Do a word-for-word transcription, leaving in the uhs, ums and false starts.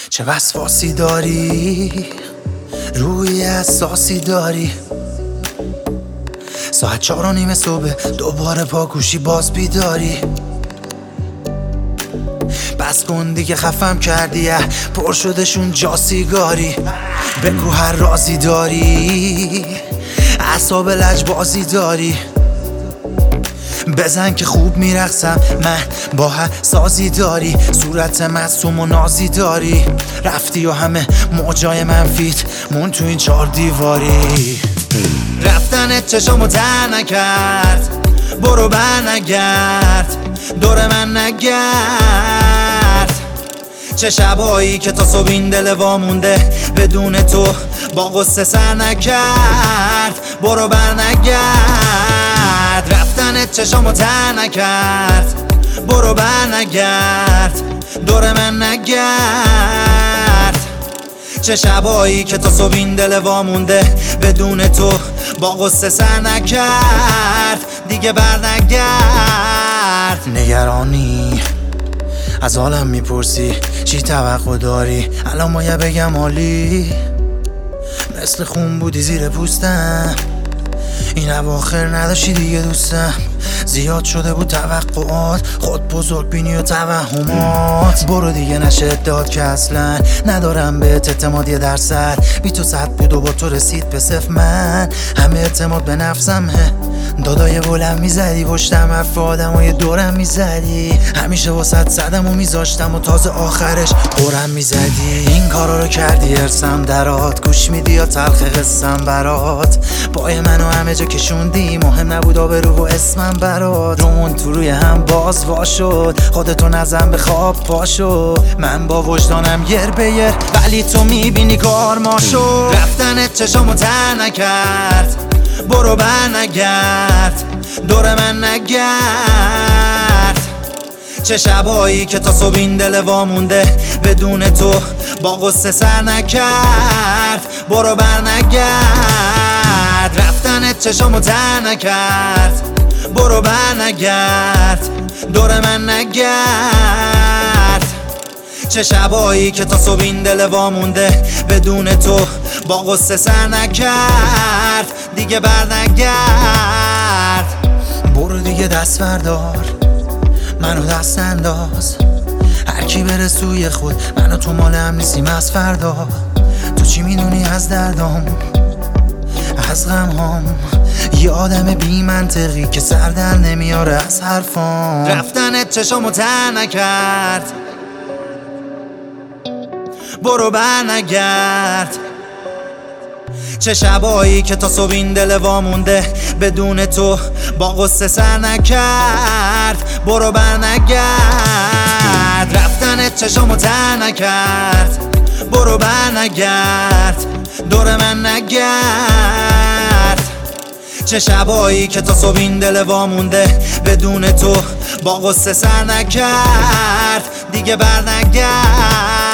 چه وسواسی داری، روی اساسی داری. ساعت چهار و نیم صبح دوباره پاکوشی باز بیداری. بس کن دیگه خفم کردی، پر شدشون جا سیگاری. بگو هر رازی داری، اعصاب لجبازی داری. بزن که خوب میرقصم من، با هر سازی داری. صورت معصوم و نازی داری. رفتی و همه موجای منفیت مون تو این چار دیواری. رفتنت چشامو تر نکرد، برو بر نگرد، دور من نگرد. چه شبایی که تا صبح این دل وامونده، بدون تو با غصه سر نکرد. برو بر نگرد، رفتنت چشامو تر نکرد، برو بر نگرد، دور من نگرد. چه شبایی که تا صبح این دل وامونده، بدون تو با غصه سر نکرد. دیگه بر نگرد. نگرانی از حالم میپرسی، چی توقع داری؟ الان مایه بگم عالی، مثل خون بودی زیر پوستم. این اواخر نداشتی دیگه دوستم، زیاد شده بود توقعات، خود بزرگ بینی و توهمات. برو دیگه نشه داد که اصلا ندارم بهت اعتماد یه درصد. بی تو صد بود و با تو رسید به صفر. من همه اعتماد به نفسمه، دادای بلند میزدی پشتم، حرف آدمای دورم میزدی. همیشه واسط زدم و میذاشتم و تازه آخرش قرم میزدی. این کارا رو کردی ارسم درات، گوش میدی یا تلخ قصم برات. پای منو همه جا کشوندی، مهم نبود آبرو و اسمم برات. رومون تو روی هم باز وا شد، خودتو نزن به خواب پاشو. من با وجدانم یر به یر، ولی تو میبینی کار ما شد. رفتنت چشامو تر نکرد، برو بر نگرد، دور من نگرد. چه شبایی که تا صبح این دل وامونده، بدون تو با غصه سر نکرد. برو بر نگرد، رفتنت چشامو تر نکرد، برو بر نگرد، دور من نگرد. چه شبایی که تا صبح این دل وامونده، بدون تو با غصه سر نکرد. دیگه بر نگرد. برو دیگه دست بردار، منو دست انداز. هر کی بره سوی خود، منو تو مال هم نیستیم از فردا. تو چی میدونی از دردام، از غمهام؟ یه آدم بی منطقی که سر در نمیاره از حرفام. رفتنت چشامو تر نکرد، برو بر نگرد. چه شبایی که تا صبح این دل وامونده، بدون تو با غصه سر نکرد. برو بر نگرد، رفتنت چشامو تر نکرد، برو بر نگرد، دور من نگرد. چه شبایی که تا صبح این دل وامونده، بدون تو با غصه سر نکرد. دیگه بر نگرد.